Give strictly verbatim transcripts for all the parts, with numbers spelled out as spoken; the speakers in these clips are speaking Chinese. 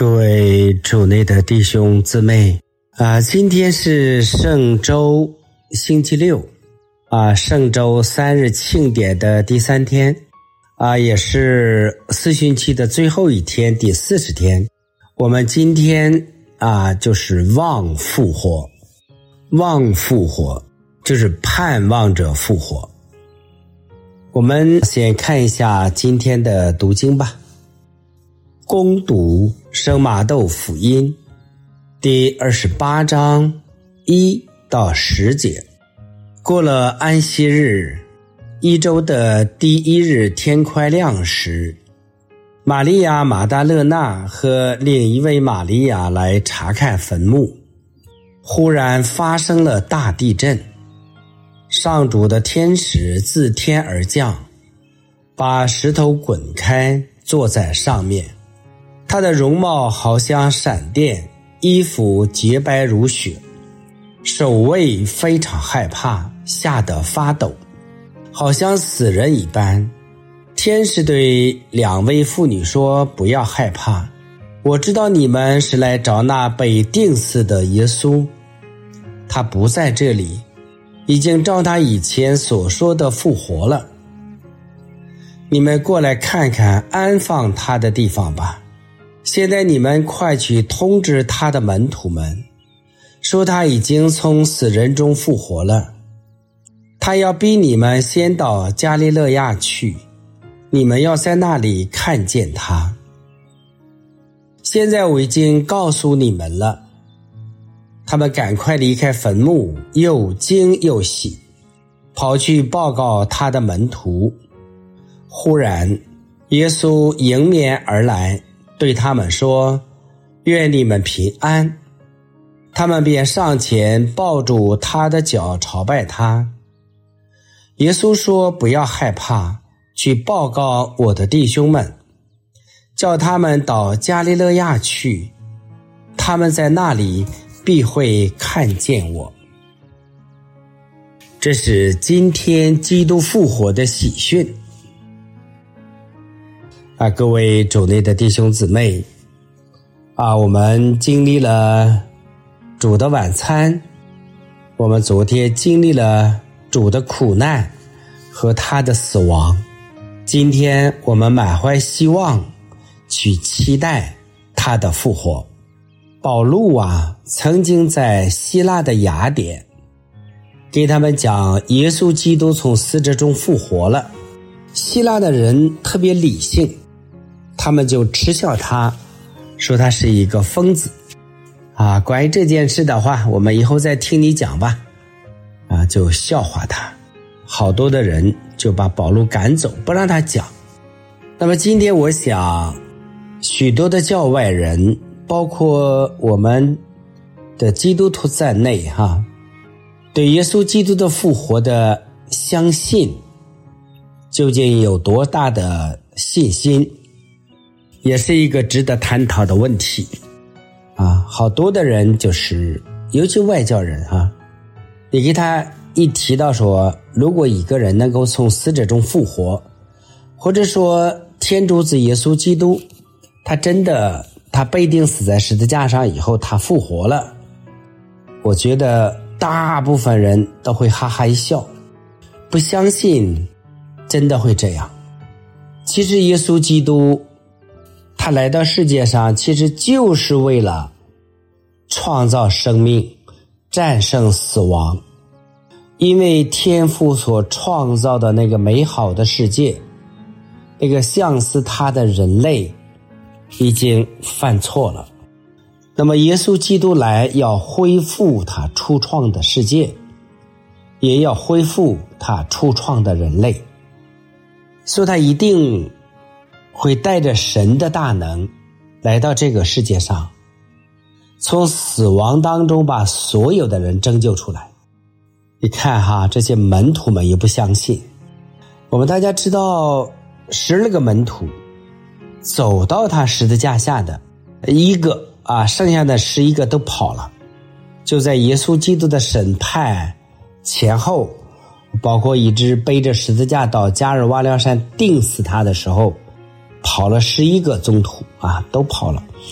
各位主内的弟兄姊妹啊，今天是圣周星期六啊，圣周三日庆典的第三天啊，也是四旬期的最后一天，第四十天。我们今天啊，就是望复活，望复活就是盼望着复活。我们先看一下今天的读经吧。恭读圣马窦福音第二十八章一到十节。过了安息日，一周的第一日天快亮时，玛利亚马达勒纳和另一位玛利亚来查看坟墓，忽然发生了大地震，上主的天使自天而降，把石头滚开，坐在上面。他的容貌好像闪电，衣服洁白如雪，守卫非常害怕，吓得发抖，好像死人一般。天使对两位妇女说：不要害怕，我知道你们是来找那被钉死的耶稣，他不在这里，已经照他以前所说的复活了。你们过来看看安放他的地方吧。现在你们快去通知他的门徒们，说他已经从死人中复活了。他要逼你们先到加利肋亚去，你们要在那里看见他。现在我已经告诉你们了。他们赶快离开坟墓，又惊又喜，跑去报告他的门徒。忽然耶稣迎面而来，对他们说：愿你们平安。他们便上前抱住他的脚，朝拜他。耶稣说：不要害怕，去报告我的弟兄们，叫他们到加利肋亚去，他们在那里必会看见我。这是今天基督复活的喜讯啊，各位主内的弟兄姊妹啊，我们经历了主的晚餐，我们昨天经历了主的苦难和他的死亡，今天我们满怀希望去期待他的复活。保禄啊，曾经在希腊的雅典给他们讲耶稣基督从死者中复活了。希腊的人特别理性，他们就嗤笑他，说他是一个疯子啊。关于这件事的话，我们以后再听你讲吧啊，就笑话他。好多的人就把保禄赶走，不让他讲。那么今天我想许多的教外人，包括我们的基督徒在内哈，对耶稣基督的复活的相信究竟有多大的信心，也是一个值得探讨的问题啊。好多的人就是尤其外教人啊，你给他一提到说，如果一个人能够从死者中复活，或者说天主子耶稣基督他真的他被钉死在十字架上以后他复活了，我觉得大部分人都会哈哈一笑，不相信真的会这样。其实耶稣基督他来到世界上其实就是为了创造生命，战胜死亡。因为天父所创造的那个美好的世界，那个像似他的人类已经犯错了，那么耶稣基督来要恢复他初创的世界，也要恢复他初创的人类，所以他一定会带着神的大能来到这个世界上，从死亡当中把所有的人拯救出来。你看哈，这些门徒们也不相信。我们大家知道十二个门徒走到他十字架下的一个啊，剩下的十一个都跑了。就在耶稣基督的审判前后，包括一直背着十字架到加尔瓦廖山钉死他的时候，跑了十一个宗徒啊，都跑了。其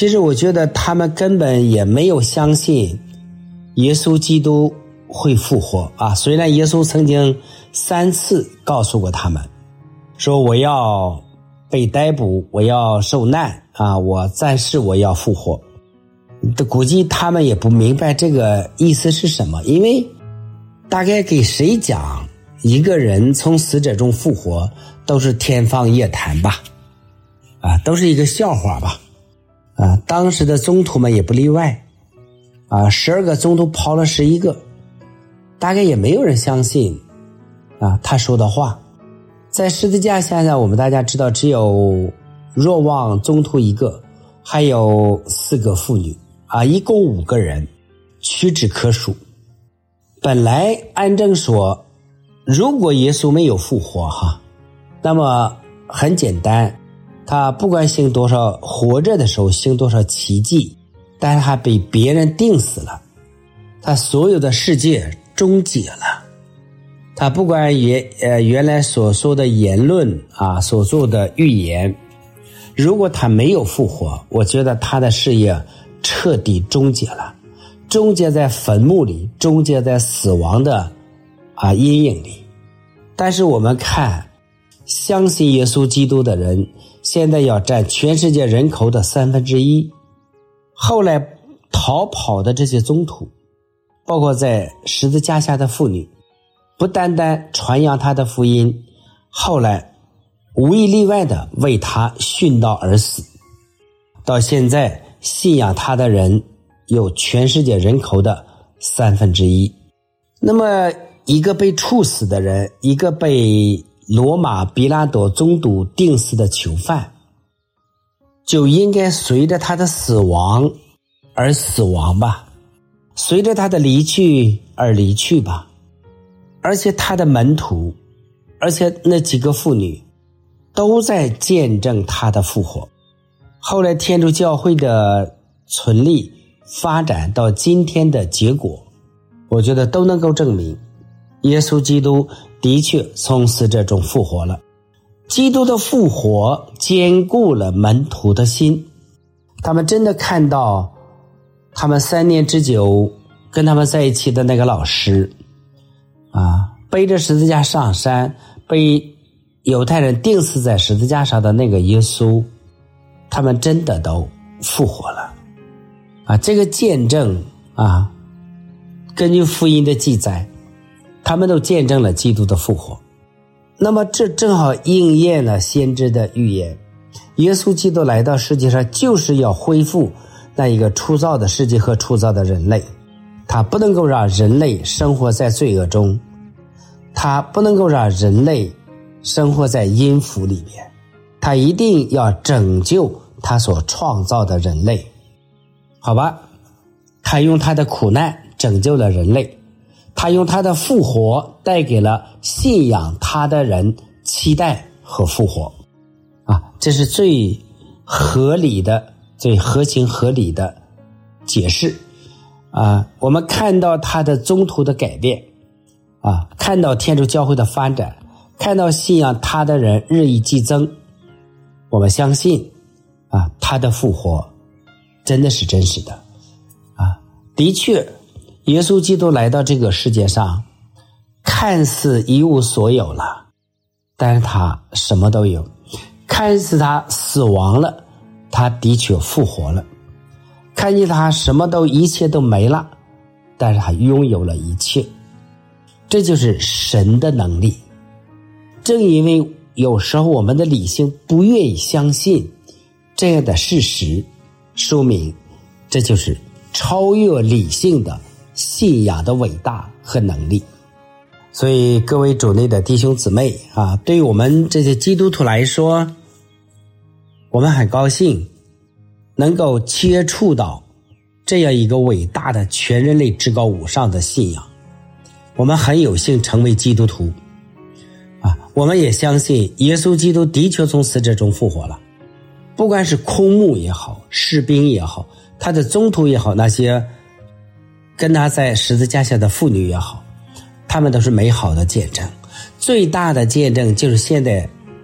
其实我觉得他们根本也没有相信耶稣基督会复活啊！虽然耶稣曾经三次告诉过他们，说我要被逮捕，我要受难啊，我暂时我要复活。估计他们也不明白这个意思是什么，因为大概给谁讲一个人从死者中复活都是天方夜谭吧，啊，都是一个笑话吧，啊，当时的宗徒们也不例外，啊，十二个宗徒跑了十一个，大概也没有人相信啊他说的话。在十字架下呢，我们大家知道只有若望宗徒一个，还有四个妇女啊，一共五个人，屈指可数。本来按正说，如果耶稣没有复活哈，那么很简单，他不管行多少，活着的时候行多少奇迹，但是他被别人定死了，他所有的世界终结了。他不管原呃原来所说的言论啊，所做的预言，如果他没有复活，我觉得他的事业彻底终结了，终结在坟墓里，终结在死亡的啊阴影里。但是我们看，相信耶稣基督的人，现在要占全世界人口的三分之一。后来逃跑的这些宗徒，包括在十字架下的妇女，不单单传扬他的福音，后来无一例外的为他殉道而死。到现在信仰他的人有全世界人口的三分之一。那么一个被处死的人，一个被罗马比拉多宗督定死的囚犯，就应该随着他的死亡而死亡吧，随着他的离去而离去吧。而且他的门徒，而且那几个妇女都在见证他的复活。后来天主教会的存立发展到今天的结果，我觉得都能够证明耶稣基督的确从死者中复活了。基督的复活坚固了门徒的心，他们真的看到他们三年之久跟他们在一起的那个老师啊，背着十字架上山，被犹太人钉死在十字架上的那个耶稣，他们真的都复活了啊！这个见证啊，根据福音的记载，他们都见证了基督的复活。那么这正好应验了先知的预言，耶稣基督来到世界上就是要恢复那一个初造的世界和初造的人类，他不能够让人类生活在罪恶中，他不能够让人类生活在阴府里面，他一定要拯救他所创造的人类。好吧，他用他的苦难拯救了人类，他用他的复活带给了信仰他的人期待和复活啊，这是最合理的、最合情合理的解释啊。我们看到他的宗徒的改变啊，看到天主教会的发展，看到信仰他的人日益激增，我们相信啊，他的复活真的是真实的啊。的确，耶稣基督来到这个世界上，看似一无所有了，但是他什么都有；看似他死亡了，他的确复活了；看见他什么都一切都没了，但是他拥有了一切。这就是神的能力。正因为有时候我们的理性不愿意相信这样的事实，说明这就是超越理性的信仰的伟大和能力。所以各位主内的弟兄姊妹啊，对于我们这些基督徒来说，我们很高兴能够接触到这样一个伟大的全人类至高无上的信仰。我们很有幸成为基督徒啊，我们也相信耶稣基督的确从死者中复活了。不管是空墓也好，士兵也好，他的宗徒也好，那些跟他在十字架下的妇女也好，他们都是美好的见证。最大的见证就是现在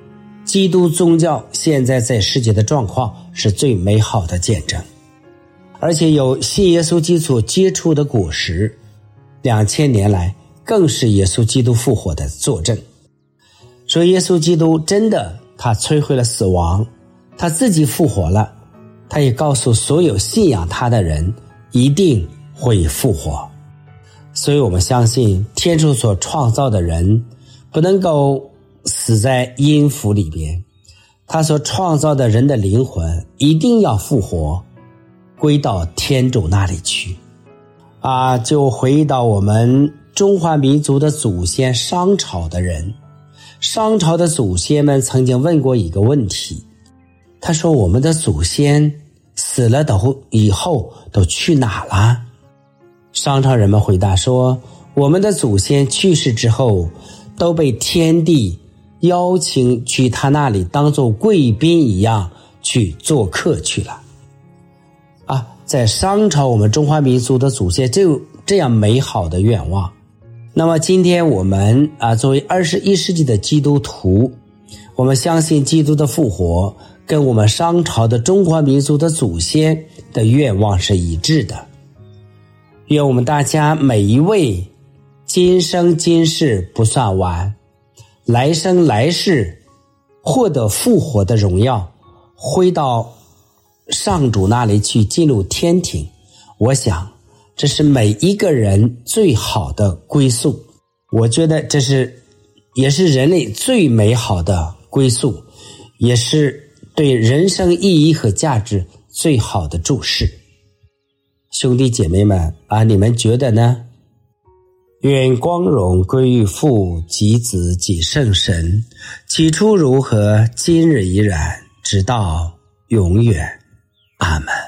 基督宗教现在在世界的状况是最美好的见证，而且有信耶稣基督结出的果实，两千年来更是耶稣基督复活的作证。所以耶稣基督真的他摧毁了死亡，他自己复活了，他也告诉所有信仰他的人一定会复活。所以我们相信天主所创造的人不能够死在阴府里边，他所创造的人的灵魂一定要复活，归到天主那里去。啊，就回到我们中华民族的祖先商朝的人，商朝的祖先们曾经问过一个问题，他说我们的祖先死了都以后都去哪了？商朝人们回答说，我们的祖先去世之后都被天帝邀请去他那里当作贵宾一样去做客去了。啊，在商朝我们中华民族的祖先就这样美好的愿望。那么今天我们啊，作为二十一世纪的基督徒，我们相信基督的复活跟我们商朝的中华民族的祖先的愿望是一致的。愿我们大家每一位今生今世不算完，来生来世获得复活的荣耀，回到上主那里去进入天庭。我想这是每一个人最好的归宿，我觉得这是也是人类最美好的归宿，也是对人生意义和价值最好的注释。兄弟姐妹们啊，你们觉得呢？愿光荣归于父及子及圣神，起初如何，今日依然，直到永远。阿们。